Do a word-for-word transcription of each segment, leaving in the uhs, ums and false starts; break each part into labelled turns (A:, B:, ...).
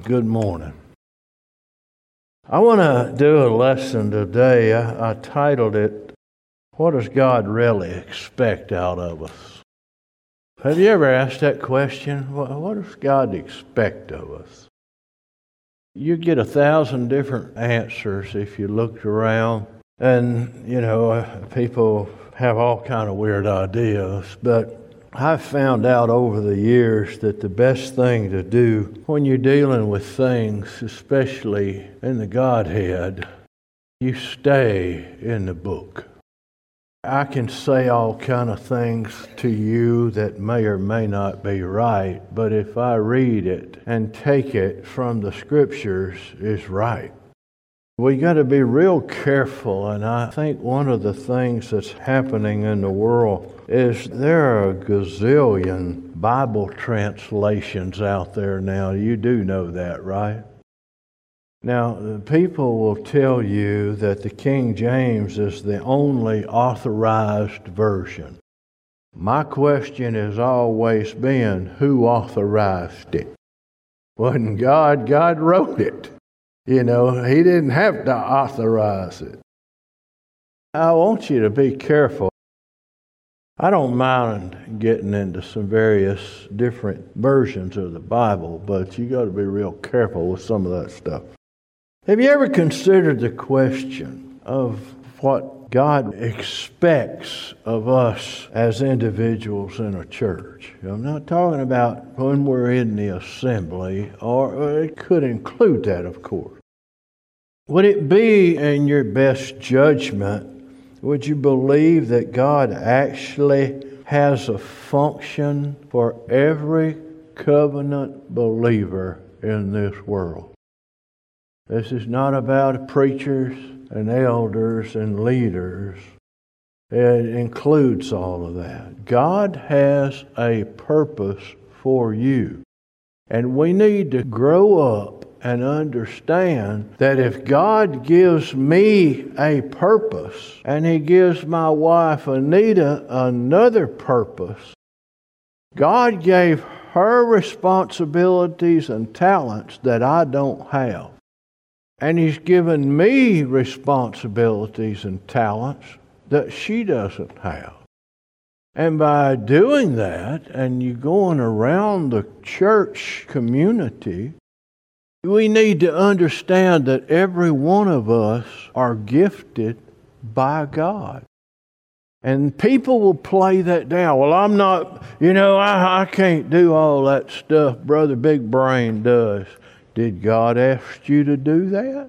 A: Good morning. I want to do a lesson today. I, I titled it, What Does God Really Expect Out of Us? Have you ever asked that question? What, what does God expect of us? You get a thousand different answers if you looked around. And, you know, people have all kind of weird ideas, but I've found out over the years that the best thing to do when you're dealing with things, especially in the Godhead, you stay in the book. I can say all kind of things to you that may or may not be right, but if I read it and take it from the Scriptures, it's right. We got to be real careful, and I think one of the things that's happening in the world is there are a gazillion Bible translations out there now. You do know that, right? Now, people will tell you that the King James is the only authorized version. My question has always been, who authorized it? Wasn't God? God wrote it. You know, He didn't have to authorize it. I want you to be careful. I don't mind getting into some various different versions of the Bible, but you got to be real careful with some of that stuff. Have you ever considered the question of what God expects of us as individuals in a church? I'm not talking about when we're in the assembly, or it could include that, of course. Would it be in your best judgment, would you believe that God actually has a function for every covenant believer in this world? This is not about preachers and elders and leaders. It includes all of that. God has a purpose for you. And we need to grow up and understand that if God gives me a purpose and He gives my wife Anita another purpose, God gave her responsibilities and talents that I don't have. And He's given me responsibilities and talents that she doesn't have. And by doing that, and you going around the church community, we need to understand that every one of us are gifted by God. And people will play that down. Well, I'm not, you know, I, I can't do all that stuff Brother Big Brain does. Did God ask you to do that?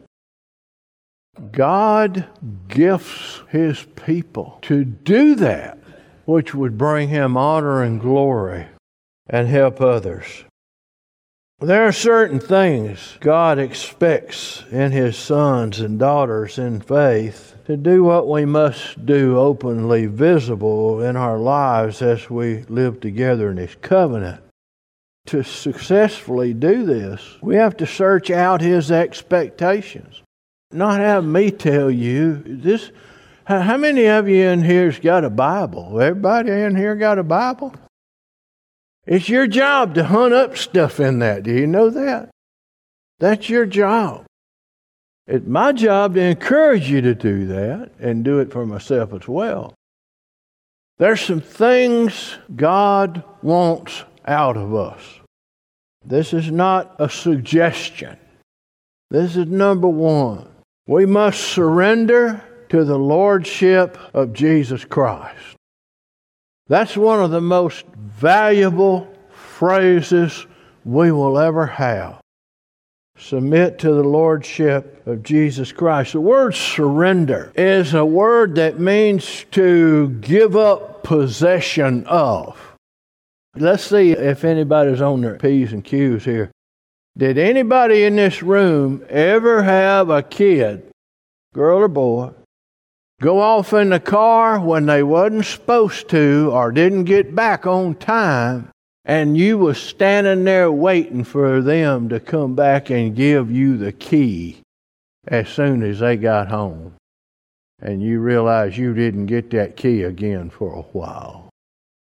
A: God gifts His people to do that, which would bring Him honor and glory and help others. There are certain things God expects in His sons and daughters in faith to do what we must do openly visible in our lives as we live together in His covenant. To successfully do this, we have to search out His expectations. Not have me tell you this. How many of you in here's got a Bible? Everybody in here got a Bible? It's your job to hunt up stuff in that. Do you know that? That's your job. It's my job to encourage you to do that and do it for myself as well. There's some things God wants out of us. This is not a suggestion. This is number one. We must surrender to the Lordship of Jesus Christ. That's one of the most valuable phrases we will ever have. Submit to the Lordship of Jesus Christ. The word surrender is a word that means to give up possession of. Let's see if anybody's on their P's and Q's here. Did anybody in this room ever have a kid, girl or boy, go off in the car when they wasn't supposed to or didn't get back on time, and you was standing there waiting for them to come back and give you the key as soon as they got home, and you realize you didn't get that key again for a while?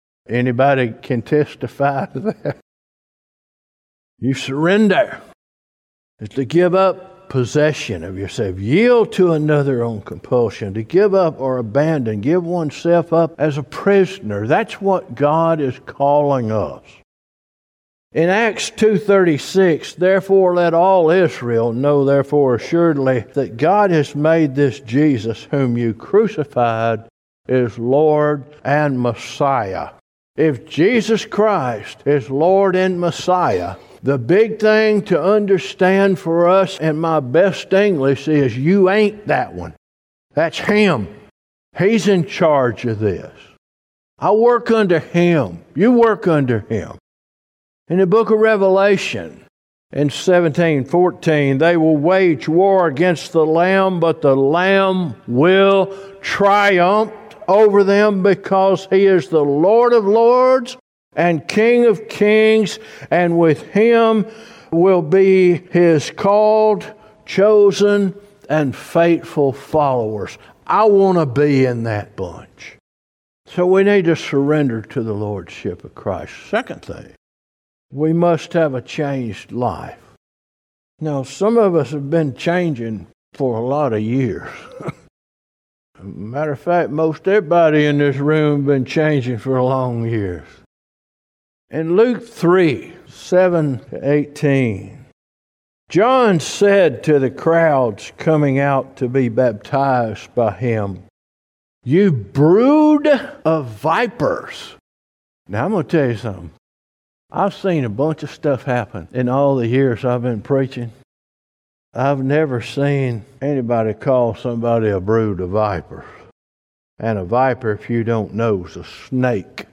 A: Anybody can testify to that? You surrender. is to give up possession of yourself, yield to another on compulsion, to give up or abandon, give oneself up as a prisoner. That's what God is calling us. In Acts two thirty-six, therefore let all Israel know therefore assuredly that God has made this Jesus whom you crucified is Lord and Messiah. If Jesus Christ is Lord and Messiah, the big thing to understand for us in my best English is you ain't that one. That's Him. He's in charge of this. I work under Him. You work under Him. In the book of Revelation, in seventeen fourteen, they will wage war against the Lamb, but the Lamb will triumph over them because He is the Lord of lords and King of kings, and with Him will be His called, chosen, and faithful followers. I want to be in that bunch. So we need to surrender to the Lordship of Christ. Second thing, we must have a changed life. Now, some of us have been changing for a lot of years. Matter of fact, most everybody in this room has been changing for long years. In Luke three, seven to eighteen, John said to the crowds coming out to be baptized by him, "You brood of vipers." Now, I'm going to tell you something. I've seen a bunch of stuff happen in all the years I've been preaching. I've never seen anybody call somebody a brood of vipers. And a viper, if you don't know, is a snake.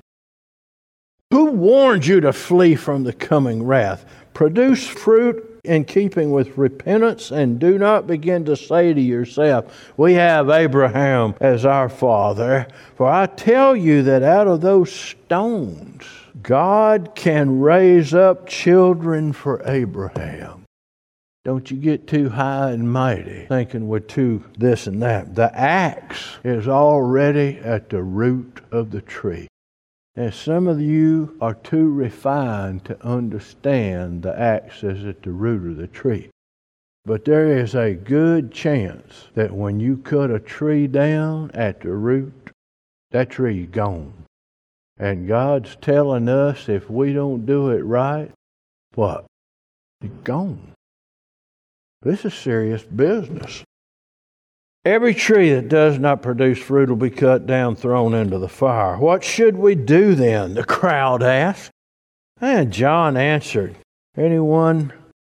A: Who warned you to flee from the coming wrath? Produce fruit in keeping with repentance, and do not begin to say to yourself, "We have Abraham as our father." For I tell you that out of those stones, God can raise up children for Abraham. Don't you get too high and mighty thinking we're too this and that. The axe is already at the root of the tree. And some of you are too refined to understand the axe is at the root of the tree. But there is a good chance that when you cut a tree down at the root, that tree is gone. And God's telling us if we don't do it right, what? It's gone. This is serious business. Every tree that does not produce fruit will be cut down, thrown into the fire. What should we do then? The crowd asked. And John answered, anyone,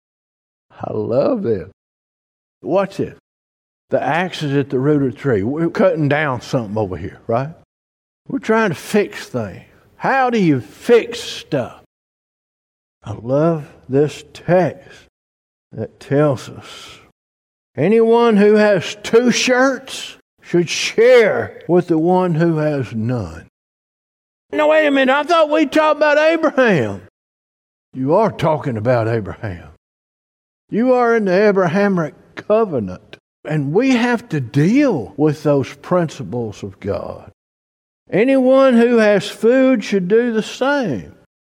A: I love this. Watch it. The axe is at the root of the tree. We're cutting down something over here, right? We're trying to fix things. How do you fix stuff? I love this text that tells us anyone who has two shirts should share with the one who has none. No, wait a minute. I thought we talked about Abraham. You are talking about Abraham. You are in the Abrahamic covenant. And we have to deal with those principles of God. Anyone who has food should do the same.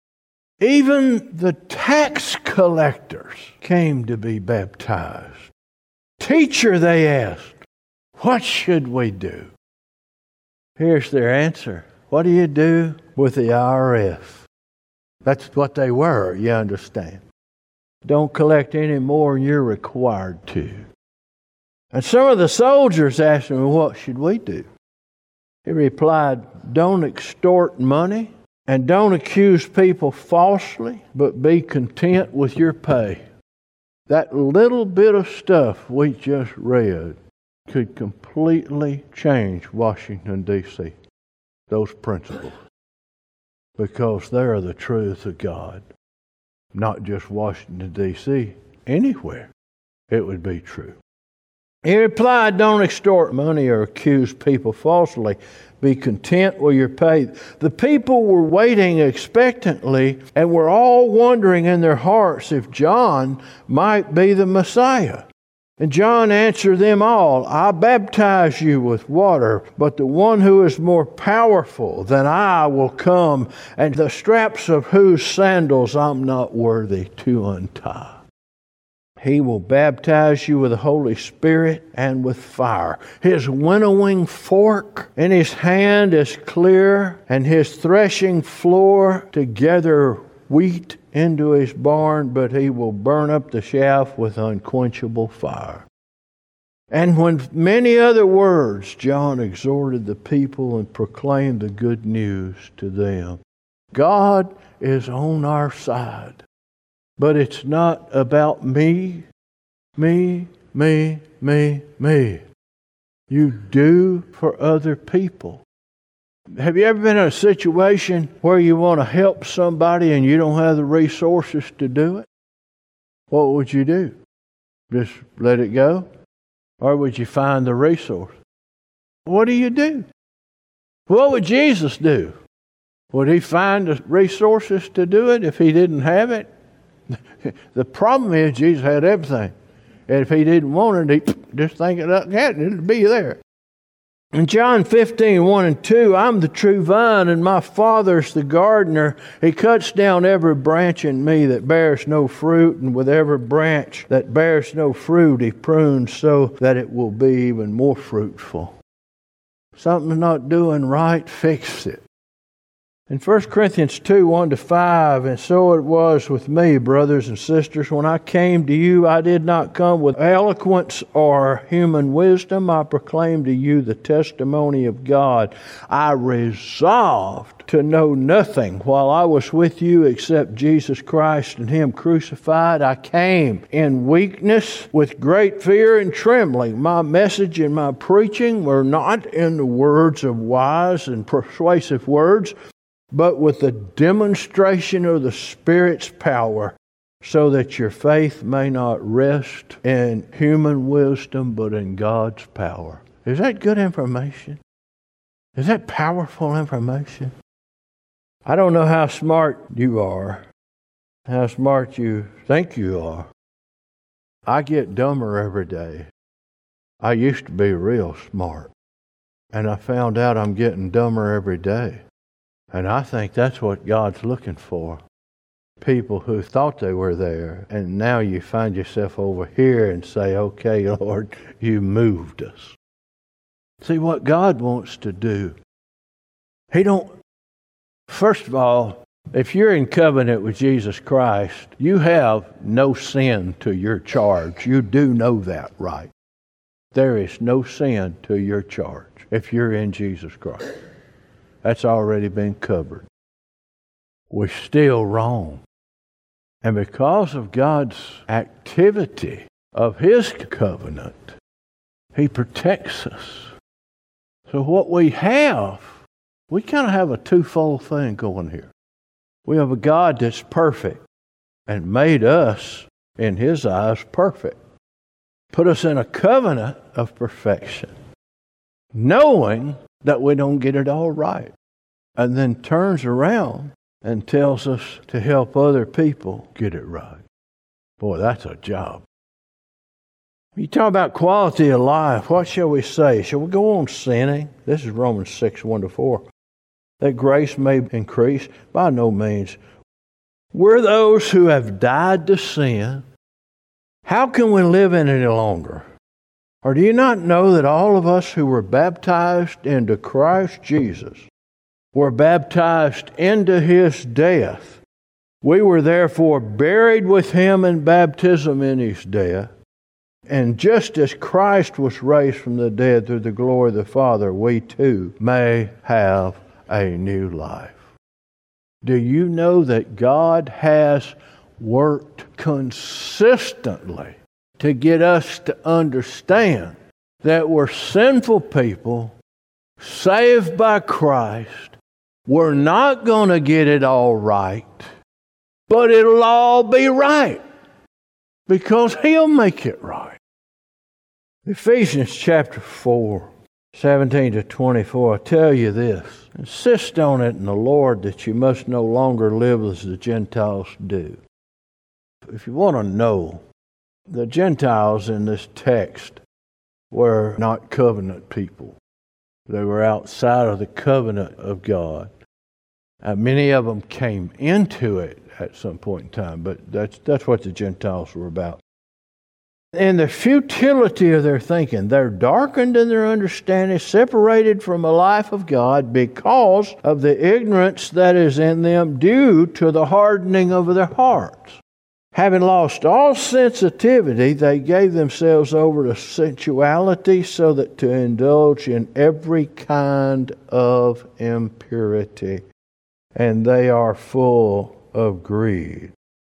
A: Even the tax collectors came to be baptized. Teacher, they asked, what should we do? Here's their answer. What do you do with the I R S? That's what they were, you understand. Don't collect any more than you're required to. And some of the soldiers asked him, what should we do? He replied, don't extort money and don't accuse people falsely, but be content with your pay. That little bit of stuff we just read could completely change Washington, D C, those principles, because they are the truth of God. Not just Washington, D C, anywhere it would be true. He replied, don't extort money or accuse people falsely. Be content with your pay. The people were waiting expectantly and were all wondering in their hearts if John might be the Messiah. And John answered them all, I baptize you with water, but the one who is more powerful than I will come, and the straps of whose sandals I'm not worthy to untie. He will baptize you with the Holy Spirit and with fire. His winnowing fork in his hand is clear, and his threshing floor to gather wheat into his barn, but he will burn up the chaff with unquenchable fire. And when many other words, John exhorted the people and proclaimed the good news to them. God is on our side. But it's not about me, me, me, me, me. You do for other people. Have you ever been in a situation where you want to help somebody and you don't have the resources to do it? What would you do? Just let it go? Or would you find the resource? What do you do? What would Jesus do? Would he find the resources to do it if he didn't have it? The problem is Jesus had everything. And if he didn't want it, he'd just think it up, it'd be there. In John fifteen, one and two, I'm the true vine and my Father's the gardener. He cuts down every branch in me that bears no fruit, and with every branch that bears no fruit, he prunes so that it will be even more fruitful. Something's not doing right, fix it. In First Corinthians two, one to five, and so it was with me, brothers and sisters. When I came to you, I did not come with eloquence or human wisdom. I proclaimed to you the testimony of God. I resolved to know nothing while I was with you except Jesus Christ and Him crucified. I came in weakness with great fear and trembling. My message and my preaching were not in the words of wise and persuasive words, but with the demonstration of the Spirit's power, so that your faith may not rest in human wisdom, but in God's power. Is that good information? Is that powerful information? I don't know how smart you are, how smart you think you are. I get dumber every day. I used to be real smart, and I found out I'm getting dumber every day. And I think that's what God's looking for. People who thought they were there, and now you find yourself over here and say, okay, Lord, you moved us. See what God wants to do. He don't, first of all, if you're in covenant with Jesus Christ, you have no sin to your charge. You do know that, right? There is no sin to your charge if you're in Jesus Christ. That's already been covered. We're still wrong. And because of God's activity of His covenant, He protects us. So what we have, we kind of have a twofold thing going here. We have a God that's perfect and made us, in His eyes, perfect. Put us in a covenant of perfection, knowing that we don't get it all right, and then turns around and tells us to help other people get it right. Boy, that's a job. You talk about quality of life, what shall we say? Shall we go on sinning? This is Romans six, one to four. That grace may increase? By no means. We're those who have died to sin. How can we live in it any longer? Or do you not know that all of us who were baptized into Christ Jesus were baptized into His death? We were therefore buried with Him in baptism in His death. And just as Christ was raised from the dead through the glory of the Father, we too may have a new life. Do you know that God has worked consistently to get us to understand that we're sinful people, saved by Christ? We're not going to get it all right, but it'll all be right because He'll make it right. Ephesians chapter four, seventeen to twenty-four, I tell you this, insist on it in the Lord that you must no longer live as the Gentiles do. If you want to know, the Gentiles in this text were not covenant people. They were outside of the covenant of God. Uh, many of them came into it at some point in time, but that's that's what the Gentiles were about. in the futility of their thinking. They're darkened in their understanding, separated from a life of God because of the ignorance that is in them due to the hardening of their hearts. Having lost all sensitivity, they gave themselves over to sensuality so that to indulge in every kind of impurity. And they are full of greed.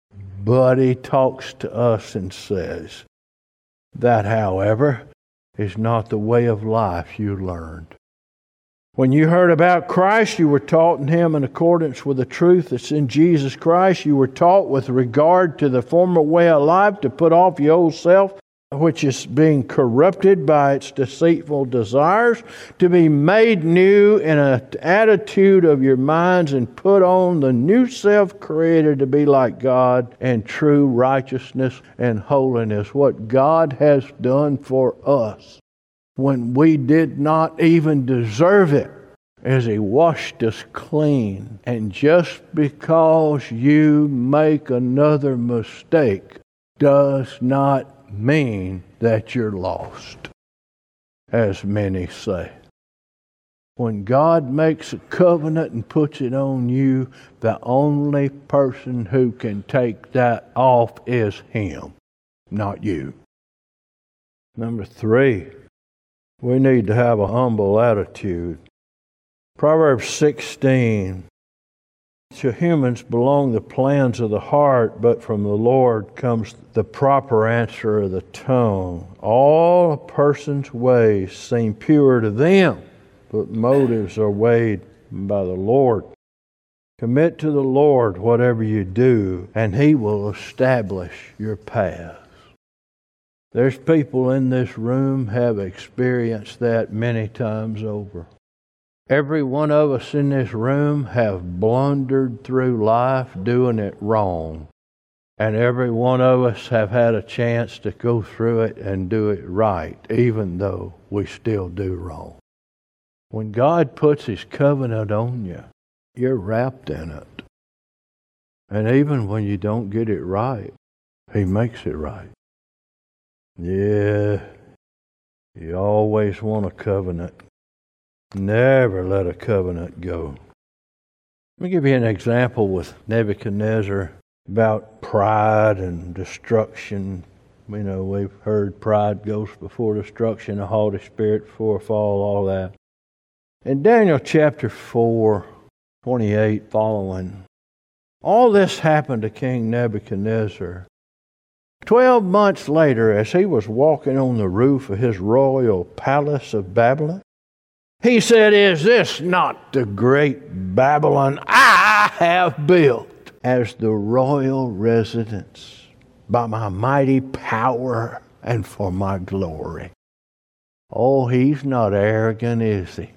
A: But he talks to us and says, that, however, is not the way of life you learned. When you heard about Christ, you were taught in Him in accordance with the truth that's in Jesus Christ. You were taught with regard to the former way of life to put off your old self, which is being corrupted by its deceitful desires, to be made new in an attitude of your minds and put on the new self created to be like God in true righteousness and holiness. What God has done for us when we did not even deserve it, as He washed us clean. And just because you make another mistake does not mean that you're lost, as many say. When God makes a covenant and puts it on you, the only person who can take that off is Him, not you. Number three, we need to have a humble attitude. Proverbs sixteen, to humans belong the plans of the heart, but from the Lord comes the proper answer of the tongue. All a person's ways seem pure to them, but motives are weighed by the Lord. Commit to the Lord whatever you do, and He will establish your path. There's people in this room have experienced that many times over. Every one of us in this room have blundered through life doing it wrong. And every one of us have had a chance to go through it and do it right, even though we still do wrong. When God puts His covenant on you, you're wrapped in it. And even when you don't get it right, He makes it right. Yeah, you always want a covenant. Never let a covenant go. Let me give you an example with Nebuchadnezzar about pride and destruction. You know, we've heard pride goes before destruction, a haughty spirit before a fall, all that. In Daniel chapter four, twenty-eight following, all this happened to King Nebuchadnezzar. Twelve months later, as he was walking on the roof of his royal palace of Babylon, he said, "Is this not the great Babylon I have built as the royal residence by my mighty power and for my glory?" Oh, he's not arrogant, is he?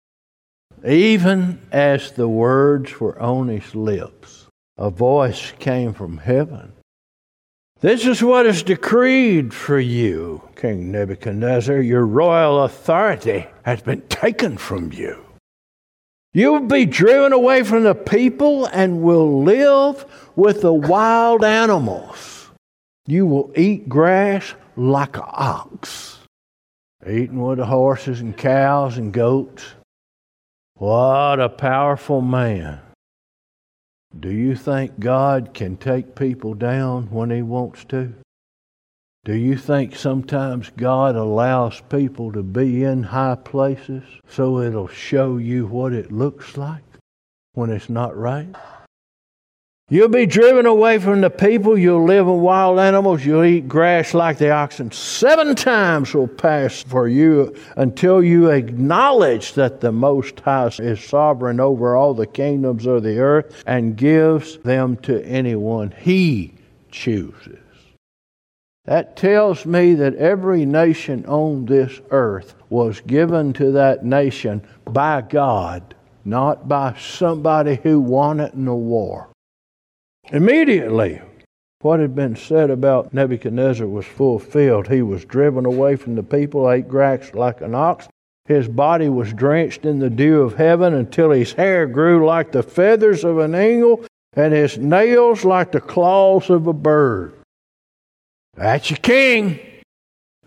A: Even as the words were on his lips, a voice came from heaven. "This is what is decreed for you, King Nebuchadnezzar. Your royal authority has been taken from you. You will be driven away from the people and will live with the wild animals. You will eat grass like an ox, eating with the horses and cows and goats." What a powerful man. Do you think God can take people down when He wants to? Do you think sometimes God allows people to be in high places so it'll show you what it looks like when it's not right? You'll be driven away from the people. You'll live with wild animals. You'll eat grass like the oxen. Seven times will pass for you until you acknowledge that the Most High is sovereign over all the kingdoms of the earth and gives them to anyone He chooses. That tells me that every nation on this earth was given to that nation by God, not by somebody who won it in a war. Immediately, what had been said about Nebuchadnezzar was fulfilled. He was driven away from the people, ate grass like an ox. His body was drenched in the dew of heaven until his hair grew like the feathers of an eagle and his nails like the claws of a bird. That's your king.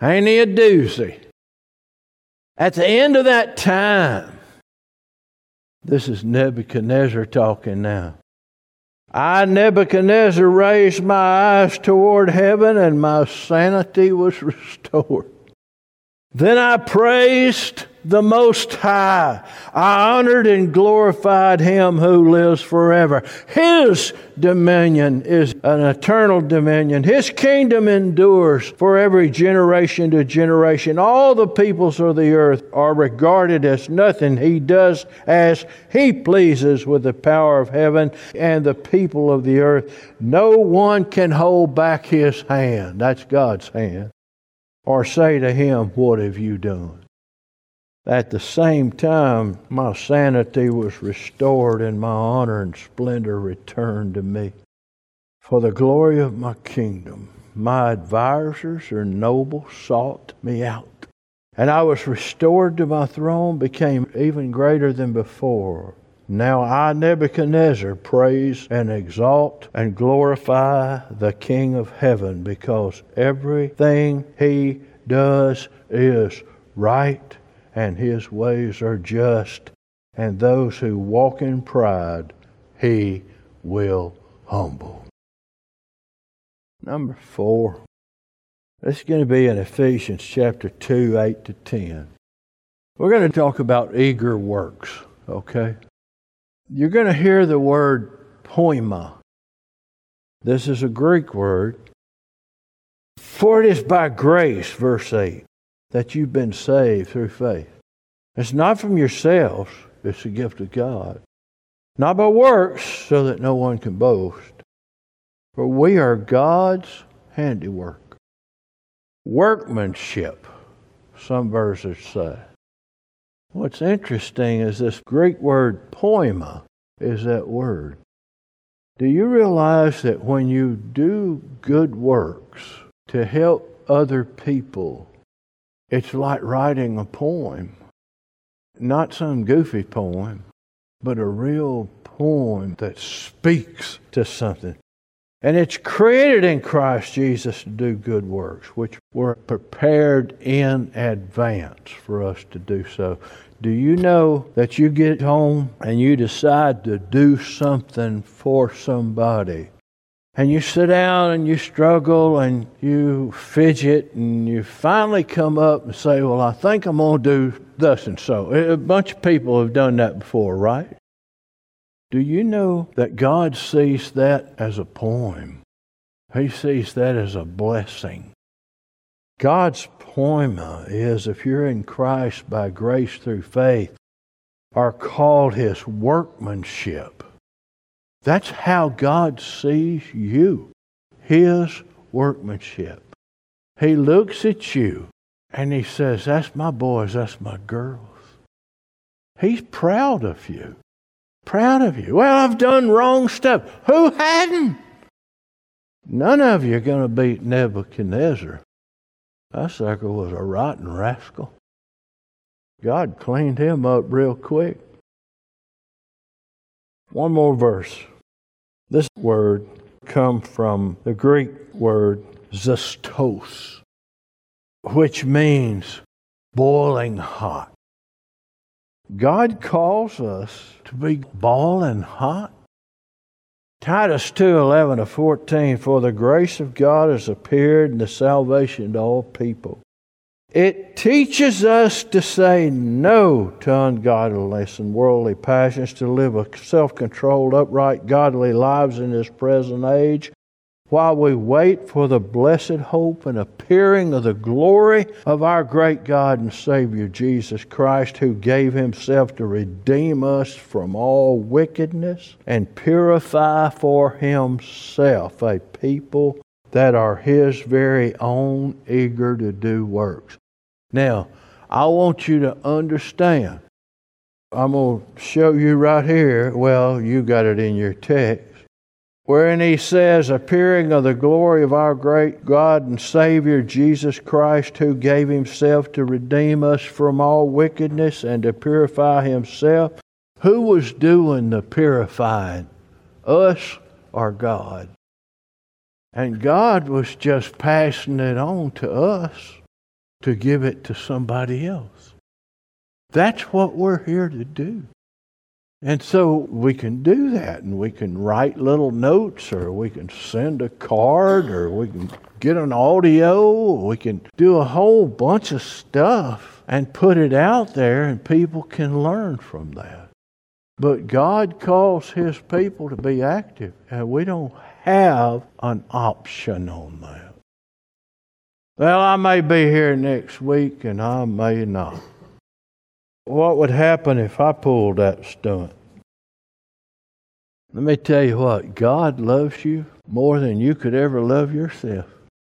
A: Ain't he a doozy? At the end of that time, this is Nebuchadnezzar talking now. I, Nebuchadnezzar, raised my eyes toward heaven, and my sanity was restored. Then I praised the Most High. I honored and glorified Him who lives forever. His dominion is an eternal dominion. His kingdom endures for every generation to generation. All the peoples of the earth are regarded as nothing. He does as He pleases with the power of heaven and the people of the earth. No one can hold back His hand. That's God's hand. Or say to Him, what have you done? At the same time, my sanity was restored and my honor and splendor returned to me. For the glory of my kingdom, my advisors or nobles sought me out. And I was restored to my throne, became even greater than before. Now I, Nebuchadnezzar, praise and exalt and glorify the King of heaven, because everything He does is right, and His ways are just, and those who walk in pride He will humble. Number four. This is going to be in Ephesians chapter two, eight to ten. We're going to talk about eager works, okay? You're going to hear the word poima. This is a Greek word. For it is by grace, verse eight, that you've been saved through faith. It's not from yourselves, it's a gift of God. Not by works, so that no one can boast. For we are God's handiwork. Workmanship, some verses say. What's interesting is this Greek word poima is that word. Do you realize that when you do good works to help other people, it's like writing a poem? Not some goofy poem, but a real poem that speaks to something. And it's created in Christ Jesus to do good works, which were prepared in advance for us to do so. Do you know that you get home and you decide to do something for somebody? And you sit down and you struggle and you fidget and you finally come up and say, well, I think I'm going to do thus and so. A bunch of people have done that before, right? Do you know that God sees that as a poem? He sees that as a blessing. God's poema is, if you're in Christ by grace through faith, are called His workmanship. That's how God sees you, His workmanship. He looks at you and He says, that's my boys, that's my girls. He's proud of you. Proud of you. Well, I've done wrong stuff. Who hadn't? None of you are going to beat Nebuchadnezzar. That sucker was a rotten rascal. God cleaned him up real quick. One more verse. This word comes from the Greek word zestos, which means boiling hot. God calls us to be boiling hot. Titus two, eleven to fourteen, for the grace of God has appeared in the salvation to all people. It teaches us to say no to ungodliness and worldly passions, to live a self-controlled, upright, godly lives in this present age, while we wait for the blessed hope and appearing of the glory of our great God and Savior Jesus Christ, who gave Himself to redeem us from all wickedness and purify for Himself a people that are His very own, eager to do works. Now, I want you to understand. I'm going to show you right here. Well, you got it in your text. Wherein He says, appearing of the glory of our great God and Savior Jesus Christ, who gave Himself to redeem us from all wickedness and to purify Himself. Who was doing the purifying? Us or God? And God was just passing it on to us. to give it to somebody else. That's what we're here to do. And so we can do that, and we can write little notes, or we can send a card, or we can get an audio, or we can do a whole bunch of stuff and put it out there, and people can learn from that. But God calls His people to be active, and we don't have an option on that. Well, I may be here next week, and I may not. What would happen if I pulled that stunt? Let me tell you what, God loves you more than you could ever love yourself.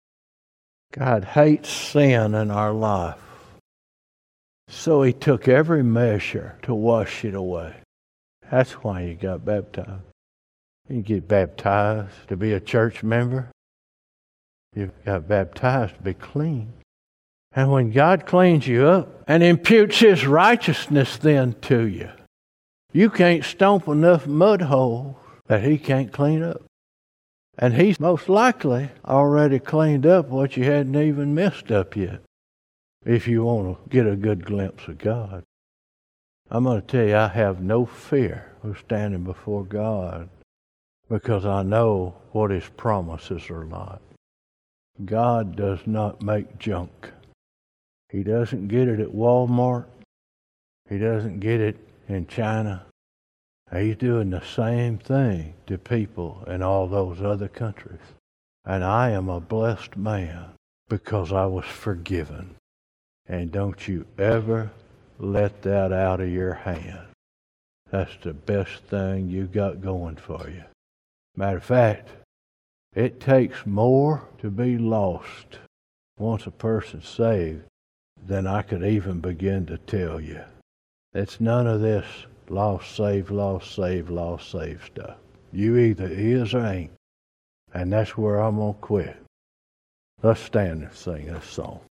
A: God hates sin in our life. So He took every measure to wash it away. That's why you got baptized. You get baptized to be a church member. You got baptized to be clean. And when God cleans you up and imputes His righteousness then to you, you can't stomp enough mud holes that He can't clean up. And He's most likely already cleaned up what you hadn't even messed up yet, if you want to get a good glimpse of God. I'm going to tell you, I have no fear of standing before God because I know what His promises are like. God does not make junk. He doesn't get it at Walmart. He doesn't get it in China. He's doing the same thing to people in all those other countries. And I am a blessed man because I was forgiven. And don't you ever let that out of your hand. That's the best thing you got going for you. Matter of fact, it takes more to be lost once a person's saved than I could even begin to tell you. It's none of this lost, saved, lost, saved, lost, saved stuff. You either is or ain't. And that's where I'm going to quit. Let's stand and sing this song.